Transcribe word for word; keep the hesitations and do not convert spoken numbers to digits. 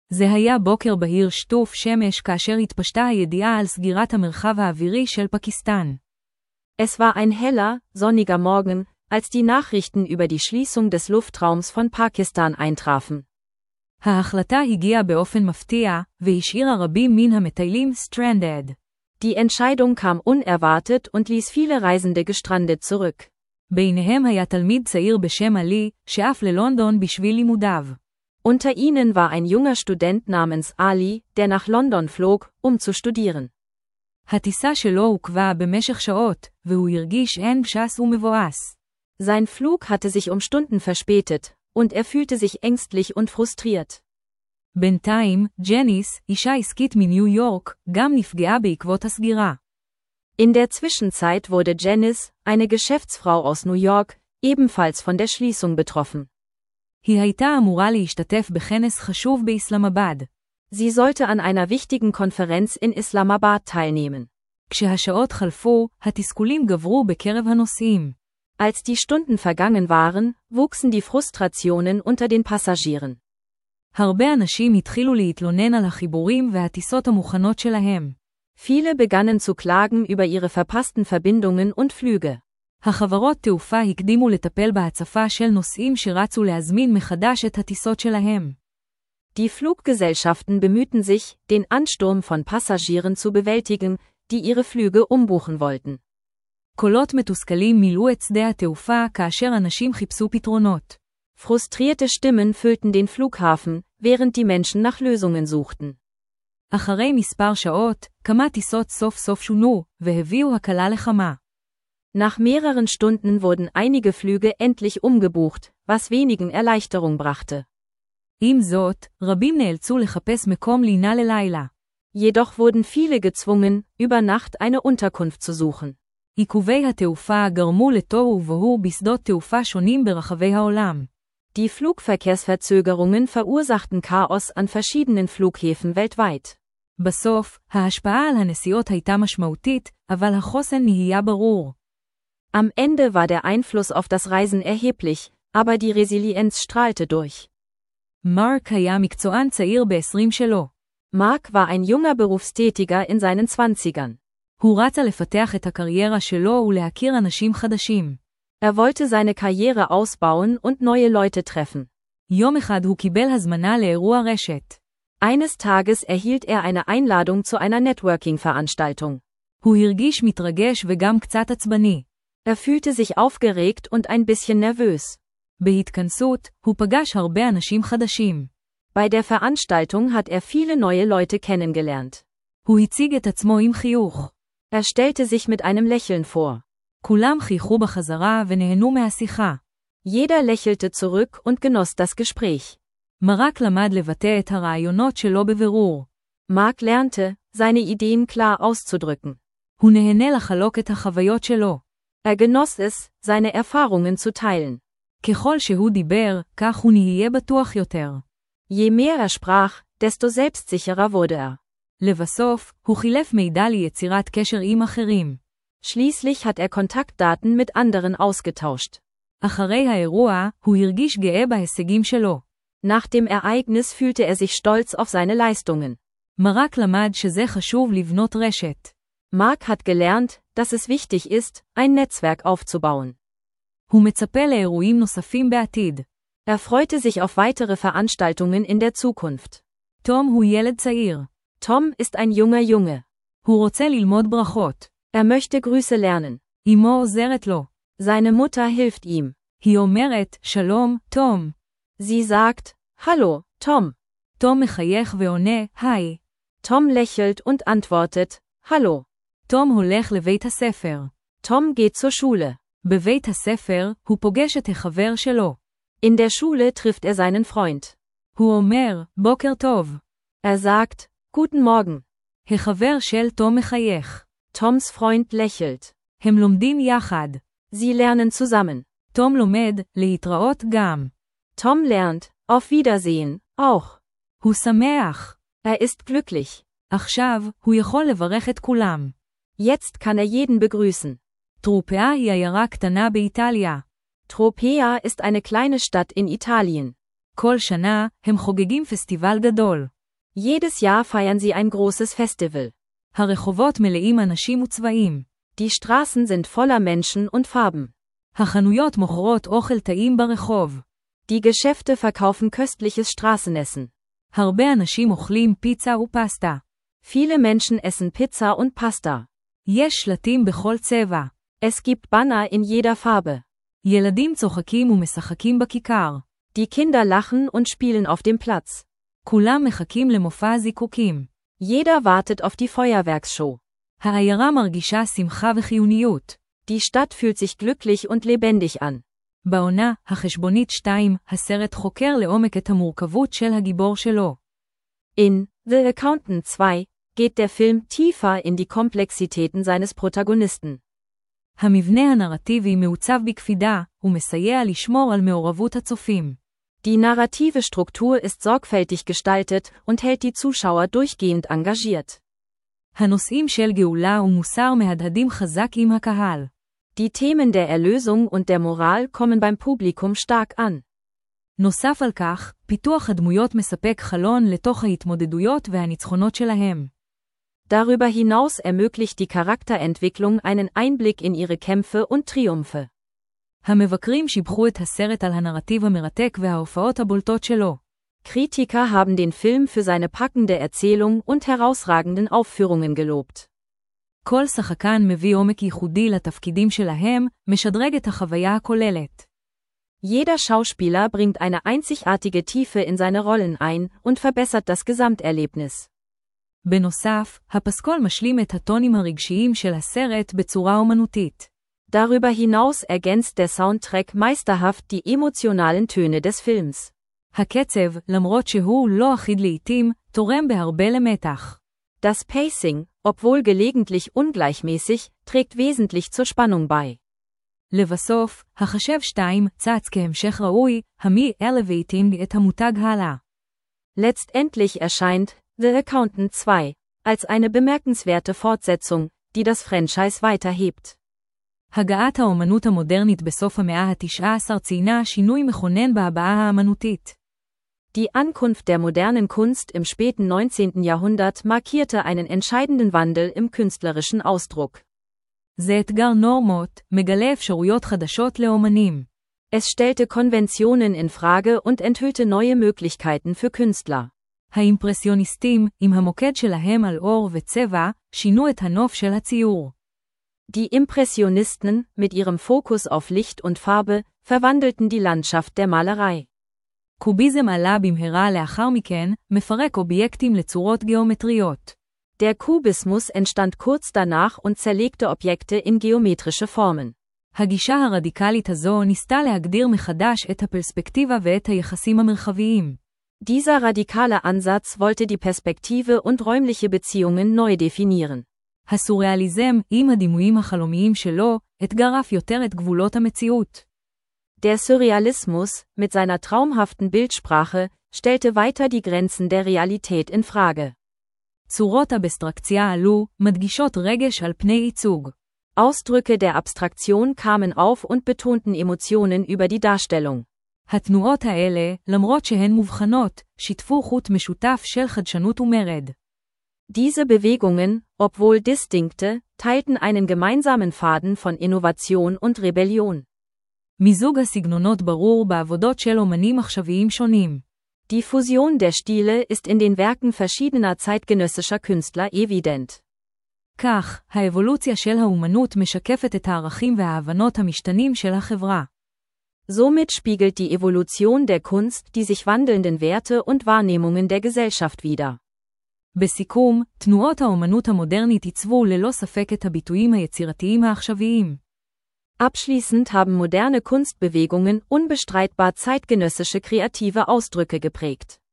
זה היה בוקר בהיר שטוף שמש כאשר התפשטה הידיעה על סגירת המרחב האווירי של פקיסטן. Es war ein heller, sonniger Morgen, als die Nachrichten über die Schließung des Luftraums von Pakistan eintrafen. ההחלטה הגיעה באופן מפתיע, והשאירה רבים מן המטיילים stranded. Die Entscheidung kam unerwartet und ließ viele Reisende gestrandet zurück. ביניהם היה תלמיד צעיר בשם עלי, שאף ללונדון בשביל לימודיו. Unter ihnen war ein junger Student namens Ali, der nach London flog, um zu studieren. הטיסה שלו עוכבה במשך שעות, והוא הרגיש אין גשש ומבואס. Sein Flug hatte sich um Stunden verspätet, und er fühlte sich ängstlich und frustriert. בינתיים, ג'ניס, אישה עסקית מניו יורק, גם נפגעה בעקבות הסגירה. In der Zwischenzeit wurde Janice, eine Geschäftsfrau aus New York, ebenfalls von der Schließung betroffen. היא הייתה אמורה להשתתף בכנס חשוב באסלאמבאד. Sie sollte an einer wichtigen Konferenz in Islamabad teilnehmen. כשהשעות חלפו, התסכולים גברו בקרב הנוסעים. Als die Stunden vergangen waren, wuchsen die Frustrationen unter den Passagieren. הרבה אנשים התחילו להתלונן על החיבורים והטיסות המוכנות שלהם. Viele begannen zu klagen über ihre verpassten Verbindungen und Flüge. החברות תעופה הקדימו לטפל בהצפה של נוסעים שרצו להזמין מחדש את הטיסות שלהם. Die Fluggesellschaften bemühten sich, den Ansturm von Passagieren zu bewältigen, die ihre Flüge umbuchen wollten. קולות מתוסכלים מילאו את שדה התעופה כאשר אנשים חיפשו פתרונות. Frustrierte Stimmen füllten den Flughafen, während die Menschen nach Lösungen suchten. אחרי מספר שעות, כמה טיסות סוף סוף שונו, והביאו הקלה לכמה. Nach mehreren Stunden wurden einige Flüge endlich umgebucht, was wenigen Erleichterung brachte. עם זאת, רבים נאלצו לחפש מקום לינה ללילה. Jedoch wurden viele gezwungen, über Nacht eine Unterkunft zu suchen. עיכובי התעופה גרמו לתוהו ובוהו בשדות תעופה שונים ברחבי העולם. Die Flugverkehrsverzögerungen verursachten Chaos an verschiedenen Flughäfen weltweit. בסוף, ההשפעה על הנסיעות הייתה משמעותית, אבל החוסן נהיה ברור. Am Ende war der Einfluss auf das Reisen erheblich, aber die Resilienz strahlte durch. מרק היה מקצוען צעיר ב-עשרים שלו. Mark war ein junger Berufstätiger in seinen Zwanzigern. הוא רצה לפתח את הקריירה שלו ולהכיר אנשים חדשים. Er wollte seine Karriere ausbauen und neue Leute treffen. יום אחד הוא קיבל הזמנה לאירוע רשת. Eines Tages erhielt er eine Einladung zu einer Networking-Veranstaltung. הוא הרגיש מתרגש וגם קצת עצבני. Er fühlte sich aufgeregt und ein bisschen nervös. בהתכנסות, הוא פגש הרבה אנשים חדשים. Bei der Veranstaltung hat er viele neue Leute kennengelernt. הוא הציג את עצמו עם חיוך. Er stellte sich mit einem Lächeln vor. כולם חייכו בחזרה ונהנו מהשיחה. Jeder lächelte zurück und genoss das Gespräch. מרק למד לבטא את הרעיונות שלו בבירור. Mark lernte, seine Ideen klar auszudrücken. הוא נהנה לחלוק את החוויות שלו. Er genoss es, seine Erfahrungen zu teilen. ככל שהוא דיבר, כך הוא נהיה בטוח יותר. Je mehr er sprach, desto selbstsicherer wurde er. לבסוף, הוא חילף מידע ליצירת קשר עם אחרים. Schließlich hat er Kontaktdaten mit anderen ausgetauscht. אחרי האירוע, הוא הרגיש גאה בהישגים שלו. Nach dem Ereignis fühlte er sich stolz auf seine Leistungen. מרק למד שזה חשוב לבנות רשת. Mark hat gelernt, dass es wichtig ist, ein Netzwerk aufzubauen. הוא מצפה לאירועים נוספים בעתיד. Er freute sich auf weitere Veranstaltungen in der Zukunft. תום הוא ילד צעיר. Tom ist ein junger Junge. הוא רוצה ללמוד ברכות. Er möchte Grüße lernen. אמו עוזרת לו. Seine Mutter hilft ihm. היא אומרת, שלום, תום. Sie sagt, Hallo, Tom. תום מחייך ועונה, היי. Tom lächelt und antwortet, Hallo. תום הולך לבית הספר. Tom geht zur Schule. בבית הספר, הוא פוגש את החבר שלו. In der Schule trifft er seinen Freund. הוא אומר, בוקר טוב. Er sagt, Guten Morgen. החבר של תום מחייך. Toms Freund lächelt. הם לומדים יחד. Sie lernen zusammen. תום לומד, להתראות גם. Tom lernt, auf Wiedersehen, auch. הוא שמח. Er ist glücklich. עכשיו, הוא יכול לברך את כולם. Jetzt kann er jeden begrüßen. טרופאה היא עיירה קטנה באיטליה. Tropea ist eine kleine Stadt in Italien. כל שנה, הם חוגגים פסטיבל גדול. Jedes Jahr feiern sie ein großes Festival. הרחובות מלאים אנשים וצבעים. Die Straßen sind voller Menschen und Farben. החנויות מוכרות אוכל טעים ברחוב. Die Geschäfte verkaufen köstliches Straßenessen. הרבה אנשים אוכלים פיצה ופסטה. Viele Menschen essen Pizza und Pasta. יש שלטים בכל צבע. Es gibt Banner in jeder Farbe. ילדים צוחקים ומשחקים בכיכר. Die Kinder lachen und spielen auf dem Platz. כולם מחכים למופע הזיקוקים. Jeder wartet auf die Feuerwerksshow. העיירה מרגישה שמחה וחיוניות. Die Stadt fühlt sich glücklich und lebendig an. בעונה, החשבונית שתיים, הסרט חוקר לעומק את המורכבות של הגיבור שלו. In The Accountant zwei geht der Film tiefer in die Komplexitäten seines Protagonisten. המבנה הנרטיבי מעוצב בקפידה, ומסייע לשמור על מעורבות הצופים. Die narrative Struktur ist sorgfältig gestaltet und hält die Zuschauer durchgehend engagiert. הנושאים של גאולה ומוסר מהדהדים חזק עם הקהל. Die Themen der Erlösung und der Moral kommen beim Publikum stark an. נוסף על כך, פיתוח הדמויות מספק חלון לתוך ההתמודדויות והניצחונות שלהם. Darüber hinaus ermöglicht die Charakterentwicklung einen Einblick in ihre Kämpfe und Triumphe. המבקרים שיבחו את הסרט על הנרטיב המרתק וההופעות הבולטות שלו. Kritiker haben den Film für seine packende Erzählung und herausragenden Aufführungen gelobt. כל שחקן מביא עומק ייחודי לתפקידים שלהם, משדרג את החוויה הכוללת. Jeder Schauspieler bringt eine einzigartige Tiefe in seine Rollen ein und verbessert das Gesamterlebnis. בנוסף, הפסקול משלים את הטונים הרגשיים של הסרט בצורה אומנותית. Darüber hinaus ergänzt der Soundtrack meisterhaft die emotionalen Töne des Films. הקצב, למרות שהוא לא אחיד לעתים, תורם בהרבה למתח. Das Pacing, obwohl gelegentlich ungleichmäßig, trägt wesentlich zur Spannung bei. לבסוף, החשב שתיים צץ כהמשך ראוי, המי-elevating את המותג הלאה. Letztendlich erscheint The Accountant zwei als eine bemerkenswerte Fortsetzung, die das Franchise weiterhebt. הגעת האומנות המודרנית בסוף המאה ה-תשע עשרה ציינה שינוי מכונן בהבעה האמנותית. Die Ankunft der modernen Kunst im späten neunzehnten Jahrhundert markierte einen entscheidenden Wandel im künstlerischen Ausdruck. זה אתגר נורמות, מגלה אפשרויות חדשות לאומנים. Es stellte Konventionen in Frage und enthüllte neue Möglichkeiten für Künstler. האימפרסיוניסטים, עם המוקד שלהם על אור וצבע, שינו את הנוף של הציור. Die Impressionisten, mit ihrem Fokus auf Licht und Farbe, verwandelten die Landschaft der Malerei. קוביזם עלה במהרה לאחר מכן, מפרק אובייקטים לצורות גיאומטריות. Der Kubismus entstand kurz danach und zerlegte Objekte in geometrische Formen. הגישה הרדיקלית הזו ניסתה להגדיר מחדש את הפרספקטיבה ואת היחסים המרחביים. Dieser radikale Ansatz wollte die Perspektive und räumliche Beziehungen neu definieren. הסוריאליזם, עם הדימויים החלומיים שלו, אתגר אף יותר את גבולות המציאות. Der Surrealismus, mit seiner traumhaften Bildsprache, stellte weiter die Grenzen der Realität in Frage. צורות אבסטרקציה עלו, מדגישות רגש על פני ייצוג. Ausdrücke der Abstraktion kamen auf und betonten Emotionen über die Darstellung. התנועות האלה, למרות שהן מובחנות, שיתפו חוט משותף של חדשנות ומרד. Diese Bewegungen, obwohl distinkte, teilten einen gemeinsamen Faden von Innovation und Rebellion. מיזוג הסגנונות ברור בעבודות של אומנים עכשוויים שונים. Die Fusion der Stile ist in den Werken verschiedener zeitgenössischer Künstler evident. כך, האבולוציה של האומנות משקפת את הערכים וההבנות המשתנים של החברה. Somit spiegelt die Evolution der Kunst die sich wandelnden Werte und Wahrnehmungen der Gesellschaft wider. בסיכום, תנועות האומנות המודרנית עיצבו ללא ספק את הביטויים היצירתיים העכשוויים. Abschließend haben moderne Kunstbewegungen unbestreitbar zeitgenössische kreative Ausdrücke geprägt.